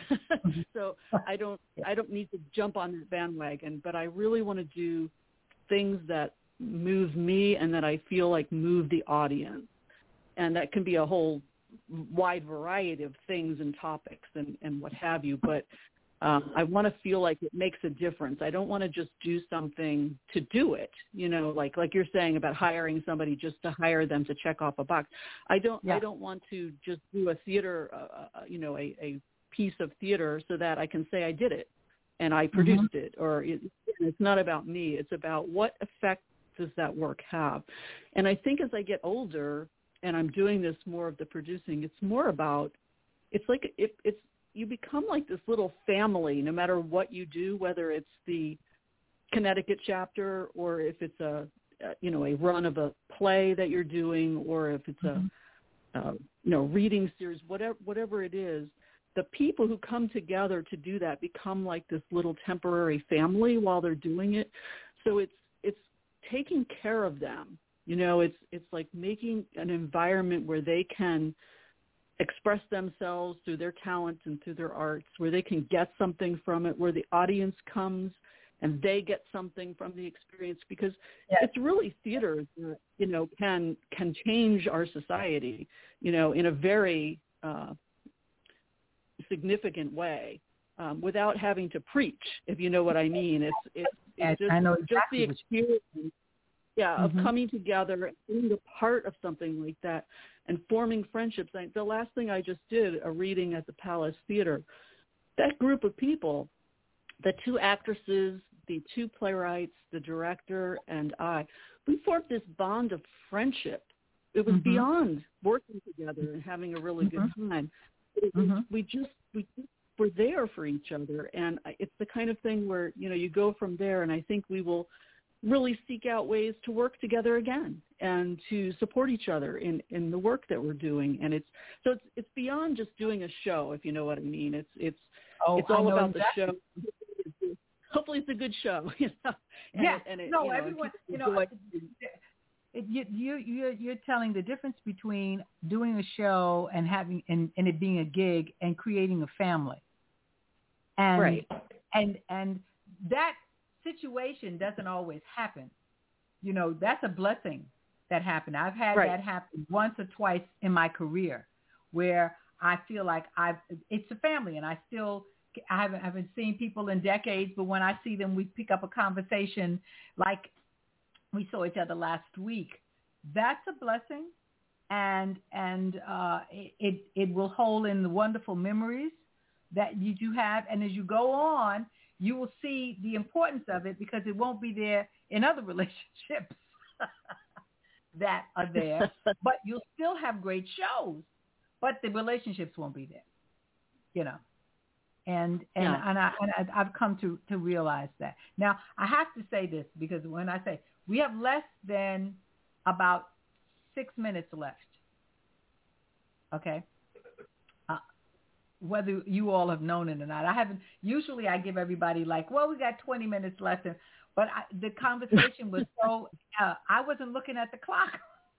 So I don't I don't need to jump on that bandwagon, but I really want to do things that move me and that I feel like move the audience. And that can be a whole wide variety of things and topics and, and what have you. But um, I want to feel like it makes a difference. I don't want to just do something to do it, you know, like like you're saying about hiring somebody just to hire them to check off a box. I don't yeah. I don't want to just do a theater, uh, you know, a, a piece of theater so that I can say I did it and I produced mm-hmm. it. Or it, it's not about me. It's about what effect does that work have. And I think as I get older and I'm doing this more of the producing, it's more about, it's like it, it's, you become like this little family, no matter what you do, whether it's the Connecticut chapter or if it's a, a you know, a run of a play that you're doing, or if it's mm-hmm. a, a, you know, reading series, whatever, whatever it is, the people who come together to do that become like this little temporary family while they're doing it. So it's, it's taking care of them. You know, it's, it's like making an environment where they can express themselves through their talents and through their arts, where they can get something from it, where the audience comes and they get something from the experience, because yes. it's really theater that, you know, can, can change our society, you know, in a very uh, significant way, um, without having to preach, if you know what I mean. It's, it's, it's just, I know exactly just the experience yeah, of mm-hmm. coming together and being a part of something like that and forming friendships. I, the last thing I just did, a reading at the Palace Theater, that group of people, the two actresses, the two playwrights, the director, and I, we formed this bond of friendship. It was mm-hmm. beyond working together and having a really mm-hmm. good time. It, mm-hmm. We just we just were there for each other, and it's the kind of thing where, you know, you go from there, and I think we will really seek out ways to work together again and to support each other in, in the work that we're doing. And it's, so it's, it's beyond just doing a show, if you know what I mean. It's, it's, oh, it's all about exactly. the show. Hopefully it's a good show, you know? And yeah. It, and it, no, you know, everyone, you know, it, it, you, you, you're, you're telling the difference between doing a show and having, and, and it being a gig and creating a family. And, right. and, and that situation doesn't always happen. You know, that's a blessing that happened. I've had right. that happen once or twice in my career where I feel like I've, it's a family, and I still, I haven't, I haven't seen people in decades, but when I see them, we pick up a conversation like we saw each other last week. That's a blessing. And, and uh, it, it, it will hold in the wonderful memories that you do have. And as you go on, you will see the importance of it, because it won't be there in other relationships that are there. But you'll still have great shows, but the relationships won't be there, you know. And and, yeah. and, I, and I've come to, to realize that. Now, I have to say this, because when I say we have less than about six minutes left, okay? Uh, whether you all have known it or not. I haven't. Usually, I give everybody like, well, we got twenty minutes left, and, but I, the conversation was so uh, I wasn't looking at the clock.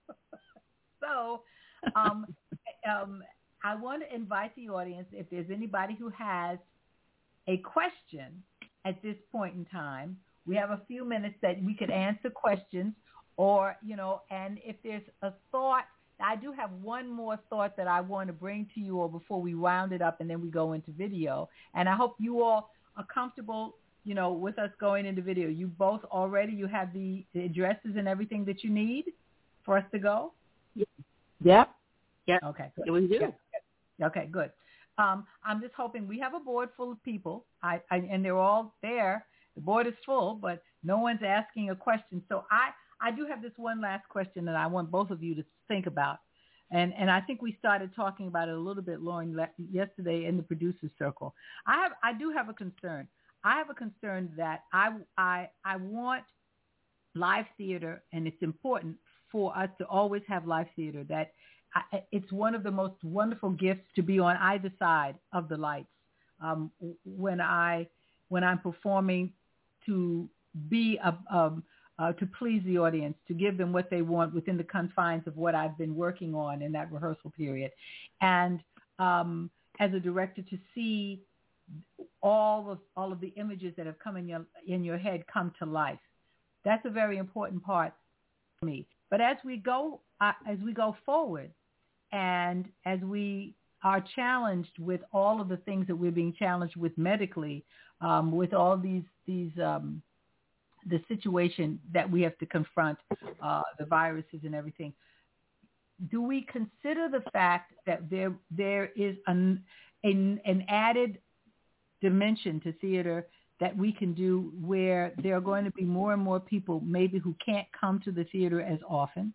so, um, um, I want to invite the audience, if there's anybody who has a question at this point in time. We have a few minutes that we could answer questions, or you know, and if there's a thought. I do have one more thought that I want to bring to you all before we round it up and then we go into video. And I hope you all are comfortable, you know, with us going into video. You both already, you have the, the addresses and everything that you need for us to go? Yep. Yeah. Okay. Good. Yeah, we do. Yeah. Okay, good. Um, I'm just hoping we have a board full of people, I, I, and they're all there. The board is full, but no one's asking a question. So I, I do have this one last question that I want both of you to think about. And and I think we started talking about it a little bit, Lauren, yesterday in the producer's circle. I have I do have a concern. I have a concern that I, I, I want live theater, and it's important for us to always have live theater, that I, it's one of the most wonderful gifts to be on either side of the lights. Um, when, I, when I'm performing, to be a, um, Uh, to please the audience, to give them what they want within the confines of what I've been working on in that rehearsal period. And um, as a director, to see all of all of the images that have come in your in your head come to life. That's a very important part for me. But as we go uh, as we go forward, and as we are challenged with all of the things that we're being challenged with medically, um, with all these these um, the situation that we have to confront, uh, the viruses and everything. Do we consider the fact that there there is an, an an added dimension to theater that we can do, where there are going to be more and more people maybe who can't come to the theater as often,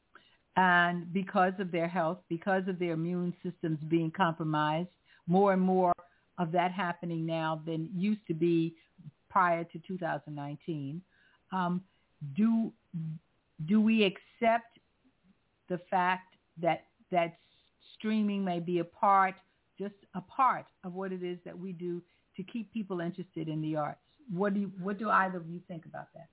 and because of their health, because of their immune systems being compromised, more and more of that happening now than used to be prior to two thousand nineteen. Um, do do we accept the fact that that streaming may be a part, just a part of what it is that we do to keep people interested in the arts? What do you, what do either of you think about that?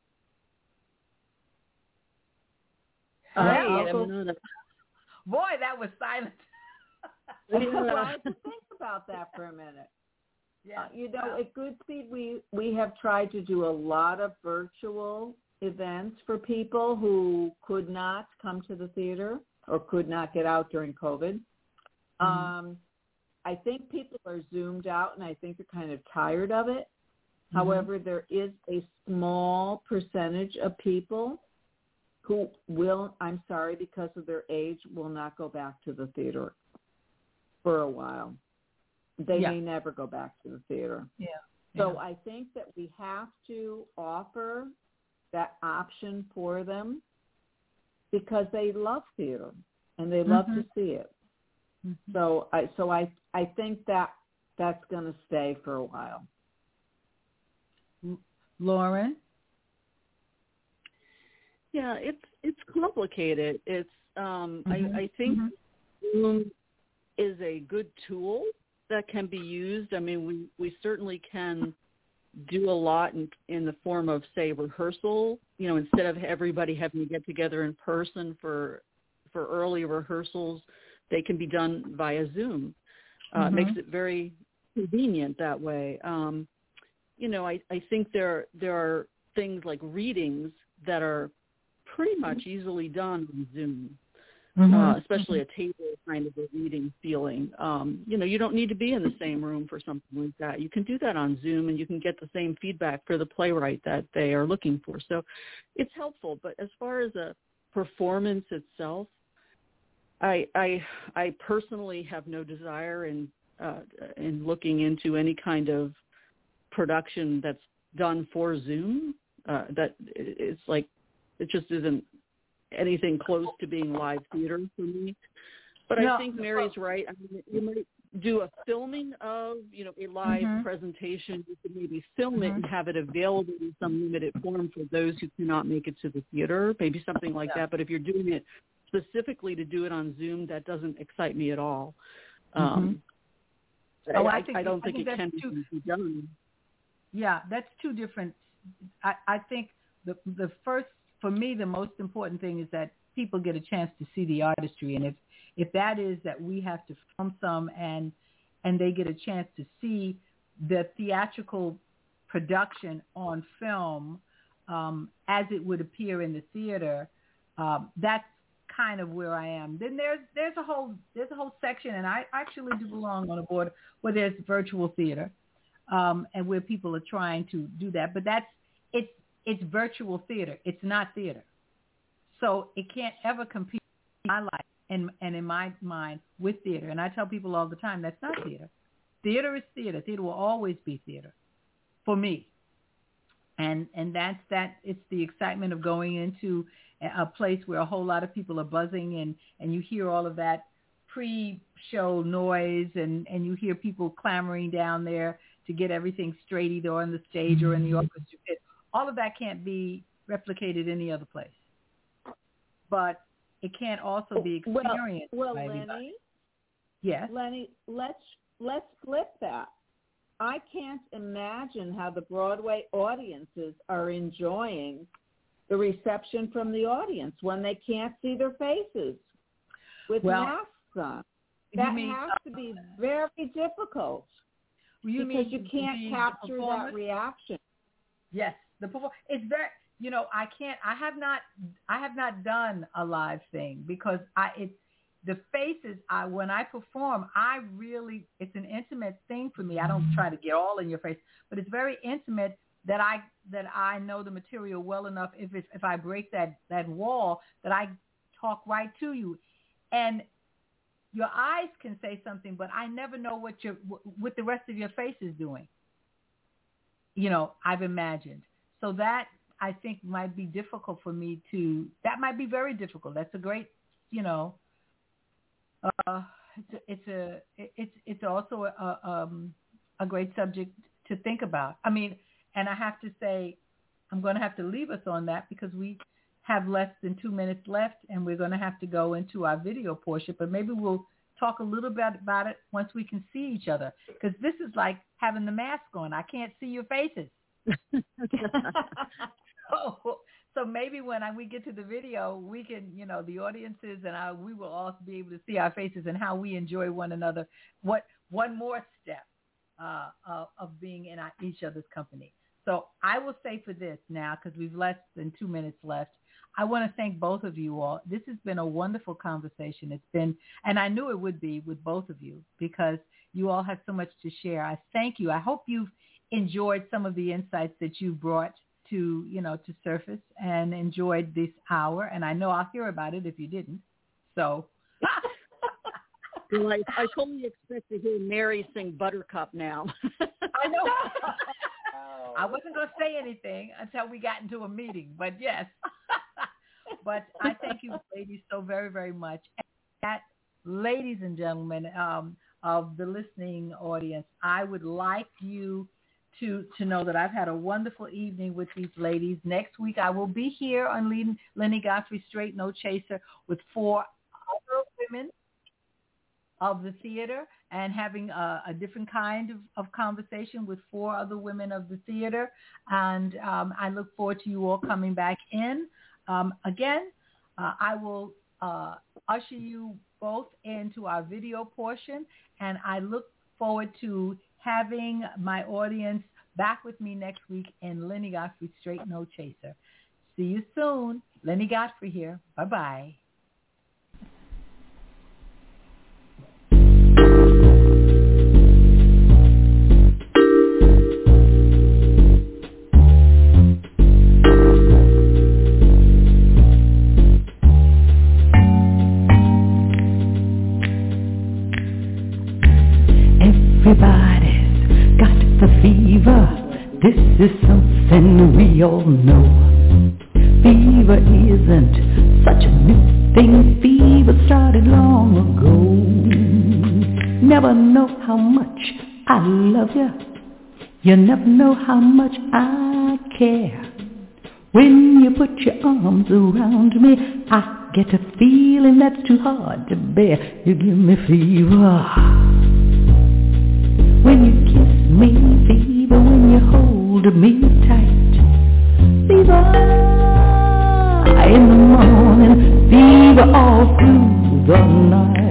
I Well, am not a, Boy, that was silent. well, I have to think about that for a minute. Yeah. Uh, you know, at Goodspeed, we, we have tried to do a lot of virtual events for people who could not come to the theater or could not get out during COVID. Mm-hmm. Um, I think people are zoomed out, and I think they're kind of tired of it. Mm-hmm. However, there is a small percentage of people who will, I'm sorry, because of their age, will not go back to the theater for a while. They yeah. may never go back to the theater. Yeah. So yeah. I think that we have to offer that option for them because they love theater and they love mm-hmm. to see it. Mm-hmm. So I so I I think that that's going to stay for a while. Lauren? Yeah, it's it's complicated. It's um, mm-hmm. I, I think mm-hmm. Zoom is a good tool that can be used. I mean, we, we certainly can do a lot in, in the form of, say, rehearsal. You know, instead of everybody having to get together in person for for early rehearsals, they can be done via Zoom. Uh, mm-hmm. It makes it very convenient that way. Um, you know, I, I think there there are things like readings that are pretty much easily done on Zoom. Mm-hmm. Uh, especially a table kind of a reading feeling. Um, you know, you don't need to be in the same room for something like that. You can do that on Zoom, and you can get the same feedback for the playwright that they are looking for. So it's helpful. But as far as a performance itself, I I, I personally have no desire in uh, in looking into any kind of production that's done for Zoom. Uh, that it's like it just isn't anything close to being live theater for me. But no, I think Mary's right. I mean, you might do a filming of, you know, a live mm-hmm. presentation. You could maybe film mm-hmm. it and have it available in some limited form for those who cannot make it to the theater, maybe something like yeah. that. But if you're doing it specifically to do it on Zoom, that doesn't excite me at all. Um, Oh, I, I, think, I don't I think, think it can two, be done. Yeah, that's two different. I, I think the the first, for me, the most important thing is that people get a chance to see the artistry, and if if that is that we have to film some and and they get a chance to see the theatrical production on film um, as it would appear in the theater, um, that's kind of where I am. Then there's there's a whole there's a whole section, and I actually do belong on a board where there's virtual theater, um, and where people are trying to do that. But that's it's it's virtual theater. It's not theater, so it can't ever compete in my life and and in my mind with theater. And I tell people all the time that's not theater. Theater is theater. Theater will always be theater for me. And and that's that. It's the excitement of going into a place where a whole lot of people are buzzing, and, and you hear all of that pre-show noise, and, and you hear people clamoring down there to get everything straight, either on the stage or in the orchestra pit. All of that can't be replicated any other place. But it can't also be experienced well, well, by Lenny, everybody. Yes. Lenny, let's let's flip that. I can't imagine how the Broadway audiences are enjoying the reception from the audience when they can't see their faces with well, masks on. That mean, has to be very difficult you because mean, you can't you capture that reaction. Yes, the perform- it's very. You know, I can't. I have not. I have not done a live thing because I. It's the faces. I when I perform, I really. It's an intimate thing for me. I don't try to get all in your face, but it's very intimate. That I that I know the material well enough. If it's, if I break that, that wall, that I talk right to you, and your eyes can say something, but I never know what your what the rest of your face is doing. You know, I've imagined. So that I think might be difficult for me to. That might be very difficult. That's a great, you know. Uh, it's a, it's a it's it's also a um a great subject to think about. I mean. And I have to say, I'm going to have to leave us on that because we have less than two minutes left, and we're going to have to go into our video portion. But maybe we'll talk a little bit about it once we can see each other, because this is like having the mask on. I can't see your faces. so, so maybe when I, we get to the video, we can, you know, the audiences and I, we will also be able to see our faces and how we enjoy one another. What one more step uh, of, of being in our, each other's company. So I will say for this now, because we've less than two minutes left, I want to thank both of you all. This has been a wonderful conversation. It's been, and I knew it would be with both of you because you all have so much to share. I thank you. I hope you've enjoyed some of the insights that you brought to, you know, to surface and enjoyed this hour. And I know I'll hear about it if you didn't. So. Well, I, I fully expect to hear Mary sing Buttercup now. I know. I wasn't going to say anything until we got into a meeting, but yes. But I thank you, ladies, so very, very much. And that, ladies and gentlemen um, of the listening audience, I would like you to to know that I've had a wonderful evening with these ladies. Next week, I will be here on Lenny Godfrey Straight No Chaser with four other women of the theater and having a, a different kind of, of conversation with four other women of the theater. And um, I look forward to you all coming back in. Um, again, uh, I will uh, usher you both into our video portion, and I look forward to having my audience back with me next week in Lenny Godfrey Straight No Chaser. See you soon. Lenny Godfrey here. Bye-bye. Everybody's got the fever. This is something we all know. Fever isn't such a new thing. Fever started long ago. Never know how much I love you. You never know how much I care. When you put your arms around me, I get a feeling that's too hard to bear. You give me fever. when you kiss me, fever when you hold me tight, fever in the morning, fever all through the night.